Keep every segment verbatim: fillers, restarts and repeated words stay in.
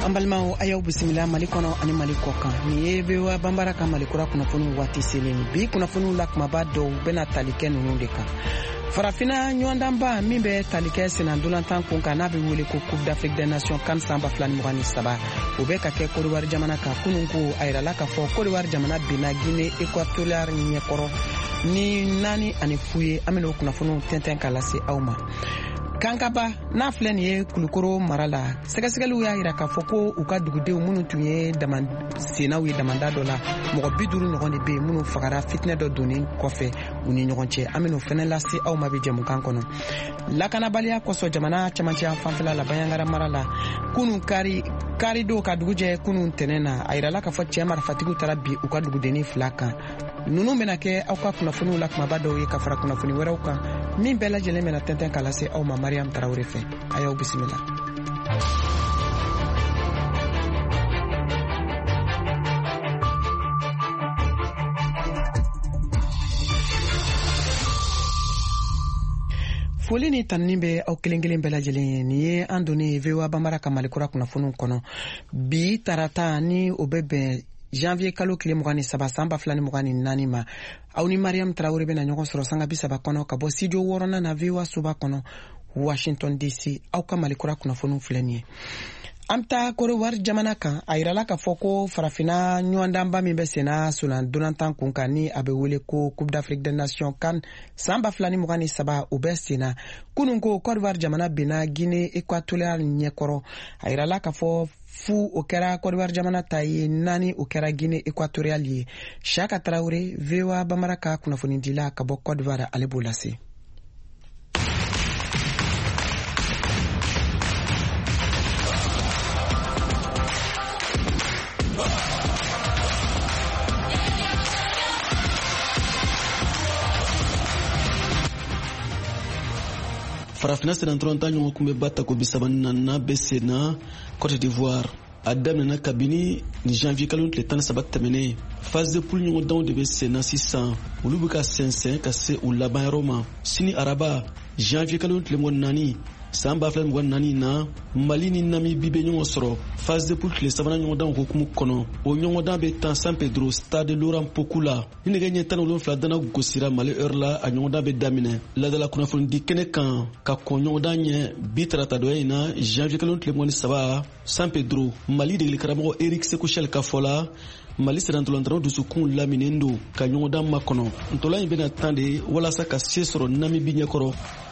Ambalmao ayaw bisimila Mali kɔnɔ ani Mali kɔkan ni ye V O A Banbara ka Mali kura kunnafoni waati selen bi kunnafoni la kumaba dɔw bɛna tali kɛ ninnu de kan. Farafina ɲɔgɔndanba min bɛ tali kɛ senandolantan kun kan n'a bɛ wele ko Coupe d'Afrique des Nations CAN san ba fila ni mugan ni saba o bɛ ka kɛ Côte d'Ivoire jamana kan kunun ko a yirala k'a fɔ Côte d'Ivoire jamana binna Guinée équatoriale ɲɛkɔrɔ ni naani ani fu ye an bɛna o kunnafoniw tɛntɛn k'a lase aw ma. Kankaba n'a filɛ nin ye Kulukoro mara la sɛgɛsɛgɛliw y'a jira k'a fɔ ko u ka dugudenw minnu tun ye senaw ye damanda dɔ la mɔgɔ bi duuru ɲɔgɔn de bɛ yen minnu fagara fitinɛ dɔ donnen kɔfɛ u ni ɲɔgɔn cɛ an bɛna o fɛnɛ lase aw ma bi jɛmukan kɔnɔ. Lakanabaliya kɔsɔn jamana cɛmancɛ fanfɛla la Baɲangara mara la kunun kari kari don ka dugu jɛ kunun tɛnɛn na a yirala k'a fɔ cɛ marifatigiw taara bi u ka dugudennin fila kan. Ninnu bɛna kɛ aw ka kunnafoniw la kumaba dɔw ye ka fara kunnafoni wɛrɛw kan min bɛɛ lajɛlen bɛna tɛntɛn k'a lase aw ma Mariam Tarawele fɛ a y'aw bisimila. Foli ni tanni bɛ aw kelen kelen bɛɛ lajɛlen ye nin ye an donnen V O A Banbara ka Mali kura kunnafoniw kɔnɔ bi tarata ni o bɛ bɛn janvier kalo tile mugan ni saba san ba fila ni mugan ni naani ma aw ni Mariam Tarawele bɛna ɲɔgɔn sɔrɔ sanga bi saba kɔnɔ ka bɔ studio wɔɔrɔnan na V O A soba kɔnɔ Washington D C aw ka Mali kura kunnafoniw filɛ nin ye. An bɛ taa Côte d'Ivoire jamana kan a yirala k'a fɔ ko farafina ɲɔgɔndanba min bɛ senna solandolantan kun kan ni a bɛ wele ko Coupe d'Afrique des Nations CAN san ba fila ni mugan ni saba o bɛ senna kunun ko Côte d'Ivoire jamana binna Guinée équatoriale ɲɛkɔrɔ a yirala k'a fɔ fu o kɛra Côte d'Ivoire jamana ta ye naani o kɛra Guinée équatoriale ye. Chaka Tarawele V O A Banbara ka kunnafoni dila ka bɔ Côte d'Ivoire ale b'o lase. Farafina senandolantan ɲɔgɔn kun bɛ ba ta ko bisabani na bɛ senna Côte d'Ivoire a daminɛna kabini ni janvier kalo tile tan ni saba tɛmɛnen phase de poule ɲɔgɔndanw de bɛ senna sisan olu bɛ ka sɛnsɛn ka se u laban yɔrɔ ma sini araba janvier kalo tile mugan naani san ba fila mugan naani na Mali ni Namibie bɛ ɲɔgɔn sɔrɔ phase de poule tile sabanan ɲɔgɔndanw hukumu kɔnɔ o ɲɔgɔndan bɛ tan San Pedro stade Laurent Pokou la ni nɛgɛ ɲɛ tan ni wolonwula dana gosira Mali heure la a ɲɔgɔndan bɛ daminɛ ladala kunnafoni di kɛnɛ kan ka kɔn ɲɔgɔndan ɲɛ bi tarata dɔya in na janvier kalo tile mugan ni saba San Pedro Mali degeli karamɔgɔ Eric Sekochel ka fɔ la Mali senandolantanw dusukun laminen don ka ɲɔgɔndan makɔnɔ ntolan in bɛna tan de walasa ka se sɔrɔ Namibie ɲɛkɔrɔ.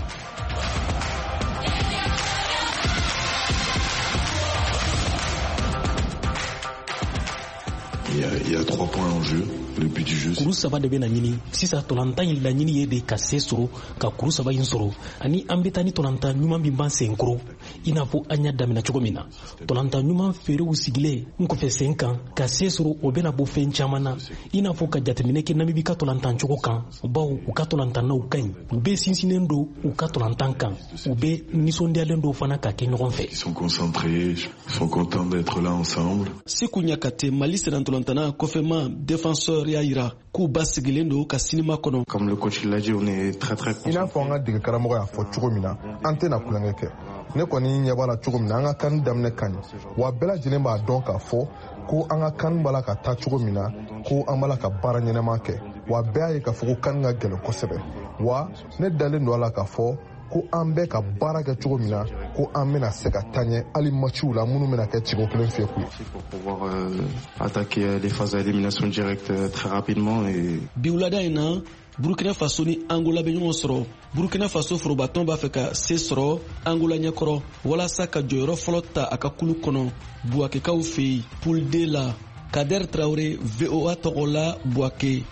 Il y, a, il y a trois points en jeu. Le but du jeu. Kuru saba de bɛ na ɲini sisan tolantan in laɲini ye de ka se sɔrɔ ka kuru saba in sɔrɔ ani an bɛ taa ni tolantan ɲuman min b'an sen kɔrɔ i n'a fɔ an y'a daminɛ cogo min na tolantan ɲuman feerew sigilen n kɔfɛ sen kan ka se sɔrɔ o bɛna bɔ fɛn caman na i n'a fɔ ka jateminɛ kɛ Namibie ka tolantan cogo kan bawo u ka tolantannaw ka ɲi u bɛ sinsinnen don u ka tolantan kan u bɛ nisɔndiyalen dɔw fana ka kɛ ɲɔgɔn fɛ. Ils sont concentrés, ils sont contents d'être là ensemble. Sekou Ɲakate Mali senantolantana kɔfɛma défenseur y'a yira k'u ba sigilen don ka sinima kɔnɔ. Comme le coach l'a dit, on est très très concentrés. I n'a fɔ an ka dege karamɔgɔ y'a fɔ cogo min na an tɛna kulonkɛ kɛ ne kɔni ɲɛ b'a la cogo min na an ka kan daminɛ ka ɲi wa bɛɛ lajɛlen b'a dɔn k'a fɔ ko an ka kan b'a la ka taa cogo min na ko an b'a la ka baara ɲɛnama kɛ wa bɛɛ y'a ye k'a fɔ ko kan ka gɛlɛn kosɛbɛ wa ne dalen don a la k'a fɔ ko an bɛ ka baara kɛ cogo min na ko an bɛna se ka taa ɲɛ hali matchiw la minnu bɛna kɛ tigo kelen fɛ ku. Pour pouvoir euh, attaquer les phases d'élimination directe très rapidement et biwulada in na Burkina Faso ni Angola bɛ ɲɔgɔn sɔrɔ Burkina Faso forobatɔn b'a fɛ ka se sɔrɔ Angola ɲɛkɔrɔ walasa ka jɔyɔrɔ fɔlɔ ta a ka kulu kɔnɔ Buakekaw fɛ yen poule D la Kader Traoré V O A tɔgɔ la Buake.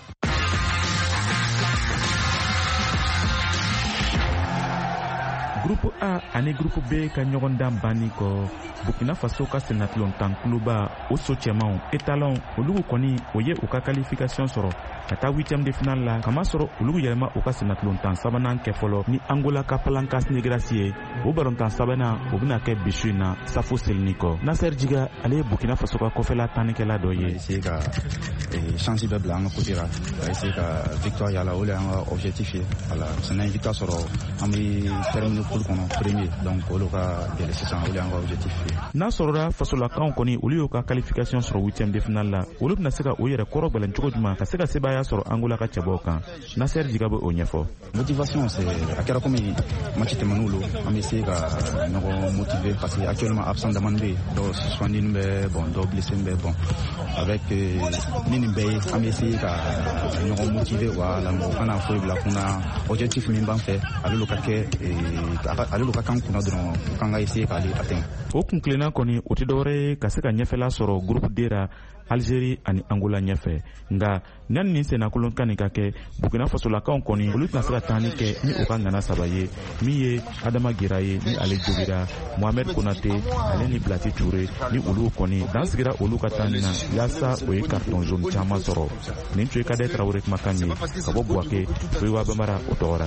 Groupe A ani groupe B ka ɲɔgɔndan banni kɔ Burkina Faso ka senatolontan kuluba o so cɛmanw étalon olu kɔni o ye u ka qualification sɔrɔ ka taa huitième de finale la kamasɔrɔ olu yɛlɛma u ka senatolontan sabanan kɛ fɔlɔ ni Angola ka Palancas Negrassi ye o balontan sabanan o bɛna kɛ bisu in na Safo Selini kɔ. Nasser Djiga ale ye Burkina Faso ka kɔfɛla tannikɛla dɔ ye. essayer ka chance bɛɛ bila an ka côté la ka essayer ka victoire yala o le an ka objectif ye voilà sannan victoire sɔrɔ an bɛ terminer poule kɔnɔ premier donc olu ka gɛlɛ sisan olu y'an ka objectif ye. N'a sɔrɔla fasolakanw kɔni olu y'u ka qualification sɔrɔ huitième de finale la olu bɛna se ka o yɛrɛ kɔrɔ gwɛlɛn cogo jumɛn ka se ka sebaaya sɔrɔ Angola ka cɛbɔw kan. Nasser Jiga bɛ o ɲɛfɔ. Motivation c'est a kɛra komi match tɛmɛn'u lo an bɛ se ka ɲɔgɔn motiver parce que actuellement absent daman bɛ yen dɔw suspendu bɛ bon dɔw blessé bɛ bon avec ni nin bɛɛ ye an bɛ se ka ɲɔgɔn motiver wala mɔgɔ kana foyi bila kunna objectif min b'an fɛ ale ka kɛ ale ka kan kunna dɔrɔn kan ka essayer k'ale atteindre. O kun tilenna kɔni o tɛ dɔwɛrɛ ye ka se ka ɲɛfɛla sɔrɔ groupe D ra Algérie ani Angola ɲɛfɛ nka yanni nin sennakolon kan nin ka kɛ Burkina Fasolakaw kɔni olu tɛna se ka taani kɛ ni o ka ŋana saba ye min ye Adama Gira ye ni ale jogira Mohamed Konate ale ni Blati Touré ni olu kɔni dan sigira olu ka taani na yaasa o ye carton jaune caman sɔrɔ. Nin tun ye Kadɛ Tarawele kumakan ye ka bɔ Buwake Foyiwa Bambara o tɔgɔra.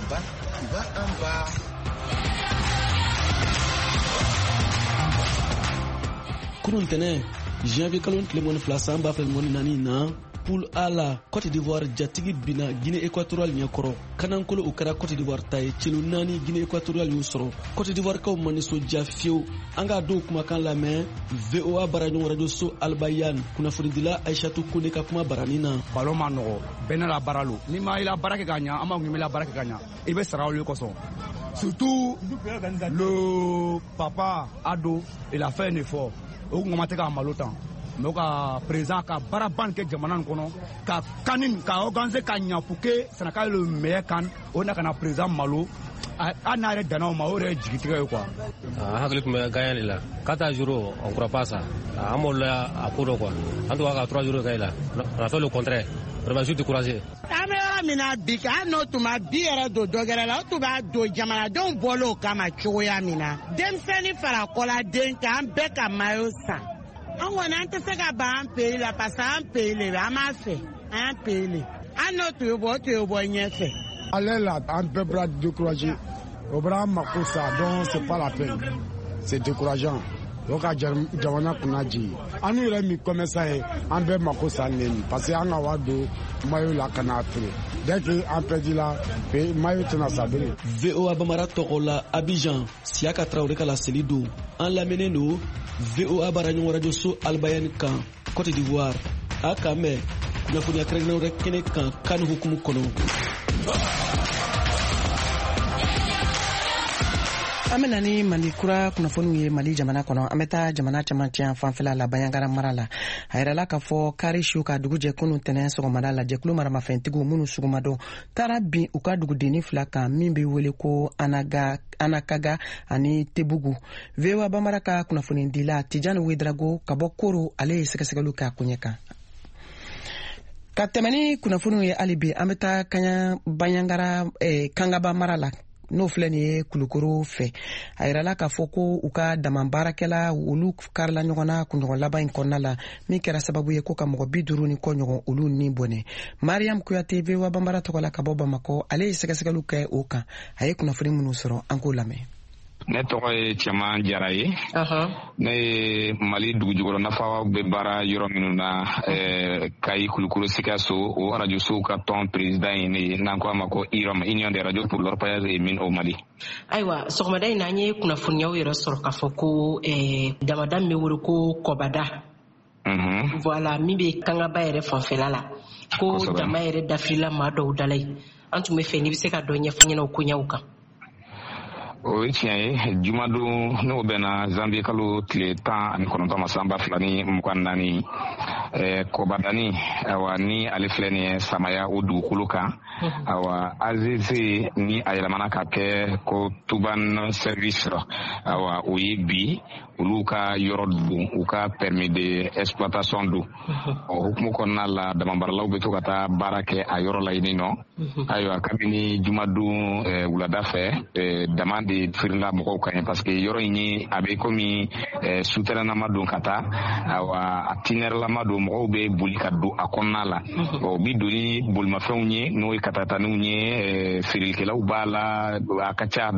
Kurun tɛnɛ janvier kalo tile mɔni fila san ba fila mɔni naani na poule A la Côte d'Ivoire jatigi bina Guinée équatoriale ɲɛkɔrɔ kanankolo o kɛra Côte d'Ivoire ta ye celu naani Guinée équatoriale y'u sɔrɔ. Côte d'Ivoire kaw ma nisɔndiya fiyewu an k'a dɔw kumakan lamɛn V O A baraɲɔgɔn radio so Albayan kunnafonidila Aïchatou Kone ka kuma barani na. Ballon ma nɔgɔ bɛɛ n'a la baara lo ni ma i la baara kɛ ka ɲa an b'a ŋun i la baara kɛ ka ɲa i bɛ sara olu kosɔn surtout le papa Ado il a fait un effort o kun ma tɛ ka malo tan mais ka président ka baara ban kɛ jamana in kɔnɔ ka kanin ka organiser ka ɲa pour que Sénégal le meilleur kan o na kana président malo a n'a yɛrɛ danna o ma o yɛrɛ jigitigɛ ye quoi. hakili tun bɛ gagner de la quatre jours on croit pas ça an m'olu a ko dɔ quoi an tun b'a ka trois jours kɛ la on a fait le contraire vraiment je suis découragé. an bɛ yɔrɔ min na bi k'a n'o tun ma bi yɛrɛ don dɔgɛrɛ la o tun b'a don jamanadenw bɔl'o kama cogoya min na denmisɛnnin fara kɔladen kan an bɛɛ ka maillot san an kɔni an tɛ se ka ban an pays la parce que an pays le an b'a fɛ an pays le an n'o tun ye bɔ o tun ye bɔ ɲɛfɛ. Ale la an bɛɛ bɔra découragé o bɔra an mako sa donc c'est pas la peine c'est décourageant o ka jamana kunna jigin an yɛrɛ min commerçant ye an bɛɛ mako sa nin parce que an ka wari don maillot la ka n'a feere dès que an perdit la maillot tɛna sa bilen. V O A Bambara tɔgɔ la Abidjan Siaka Traoré ka laseli don an lamɛnnen don V O A baraɲɔgɔn radio so Albayan kan Côte d'Ivoire a kan mɛn kunnafoniya kɛrɛnkɛrɛnnenw wɛrɛ kɛnɛ kan kan hukumu kɔnɔ. An bɛ na ni Mali kura kunnafoniw ye Mali jamana kɔnɔ an bɛ taa jamana camancɛ fanfɛla la Baɲaŋara mara la a yirala k'a fɔ kari siw ka dugujɛ kunun tɛnɛn sɔgɔmada la jɛkulu maramafɛntigiw minnu sugumadɔn taara bin u ka dugudenni fila kan min bɛ wele ko Anaga Anakaga ani Tebugu. V O A Bambara ka kunnafonidila Tijani Wedrago ka bɔ Koro ale ye sɛgɛsɛgɛliw kɛ a ko ɲɛ kan. Ka tɛmɛ ni kunnafoniw ye hali bi an bɛ taa Kaɲa Baɲaŋara eh, Kangaba mara la n'o filɛ nin ye Kulukoro fɛ a yirala k'a fɔ ko u ka dama baarakɛla olu karila ɲɔgɔn na kunɲɔgɔn laban in kɔnɔna la min kɛra sababu ye ko ka mɔgɔ bi duuru ni kɔ ɲɔgɔn olu ni bɔnɛ. Mariam Kuyate V O A Bambara tɔgɔ la ka bɔ Bamakɔ ale ye sɛgɛsɛgɛliw kɛ o kan a ye kunnafoni minnu sɔrɔ an k'o lamɛn. Ne tɔgɔ ye Cɛman Jara ye. Ne ye Mali dugujukɔrɔ nafaw bɛ baara yɔrɔ minnu na Kayi Kulukoro Sikaso o radio sow ka tɔn président ye ne ye n'an ko a ma ko I R O M Union des radios pour l'orpaillage et mines au Mali. Ayiwa sɔgɔmada in na an ye kunnafoniyaw yɛrɛ sɔrɔ k'a fɔ ko damada min bɛ wele ko Kɔbada. Voilà min bɛ Kangaba yɛrɛ fanfɛla la ko dama yɛrɛ dafirila maa dɔw dala yen an tun bɛ fɛ n'i bɛ se ka dɔ ɲɛfɔ ɲɛna o koɲɛw kan. O ye tiɲɛ ye jumadon n'o bɛnna zanvier kalo tile tan ani kɔnɔntɔn ma san ba fila ni mugan naani Kɔbadani awa ni ale filɛ nin ye Samaya o dugukolo kan awa A Z C ni a yɛlɛmana ka kɛ ko Tuban service awa o ye bi olu ka yɔrɔ don u ka permis de exploitation don o hukumu kɔnɔna la damabaralaw bɛ to ka taa baara kɛ a yɔrɔ la yen nɔ ayiwa kabini jumadon wulada fɛ dama de firila mɔgɔw kan ye parce que yɔrɔ in ye a bɛ komi souterrainama don ka taa awa a tinɛrɛlama don mɔgɔw bɛ boli ka don a kɔnɔna la o bi don ni bolimafɛnw ye n'o ye katataniw ye feerelikɛlaw b'a la a ka ca